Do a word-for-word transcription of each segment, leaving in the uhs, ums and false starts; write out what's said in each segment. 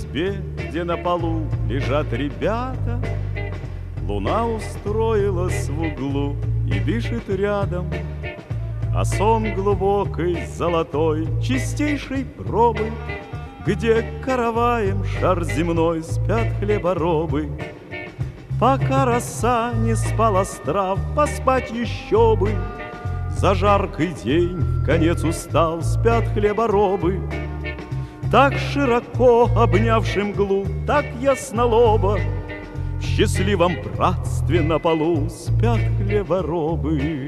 избе, где на полу лежат ребята, луна устроилась в углу и дышит рядом, а сон глубокой, золотой, чистейшей пробы, где караваем шар земной спят хлеборобы. Пока роса не спала с трав, поспать еще бы. За жаркий день в конец устал, спят хлеборобы. Так широко обнявши мглу, так яснолобо, в счастливом братстве на полу спят хлеборобы.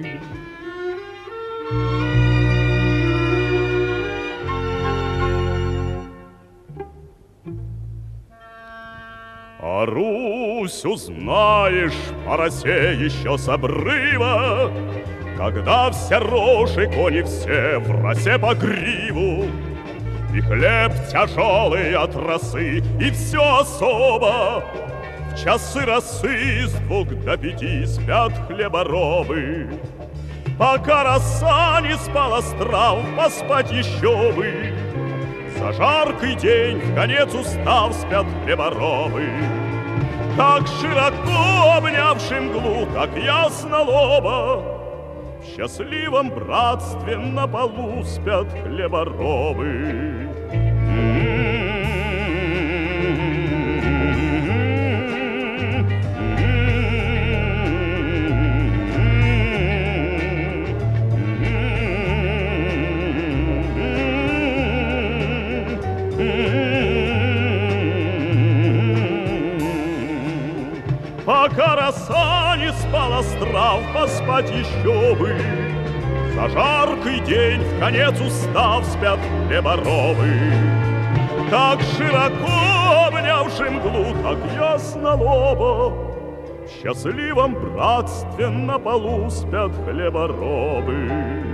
А Русь, узнаешь, по росе еще с обрыва, когда все рожи кони все в росе по гриву, и хлеб тяжелый от росы, и все особо. В часы росы с двух до пяти спят хлеборобы. Пока роса не спала с трав, поспать еще бы. За жаркий день в конец устав спят хлеборобы. Так широко обнявши мглу, так ясно лоба, в счастливом братстве на полу спят хлеборобы. Пока роса не спала с трав, поспать еще бы. За жаркий день в конец устав спят хлеборобы. Так широко обнявши мглу, так ясно лоба, в счастливом братстве на полу спят хлеборобы.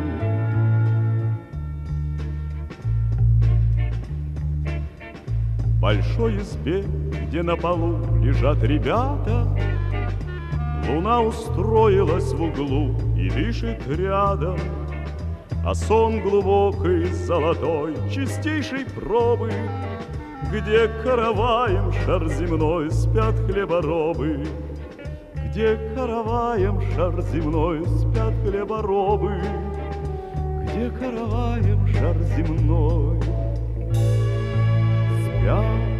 В большой избе, где на полу лежат ребята, луна устроилась в углу и дышит рядом, а сон глубокий, золотой, чистейшей пробы, где караваем шар земной спят хлеборобы, где караваем шар земной спят хлеборобы, где караваем шар земной спят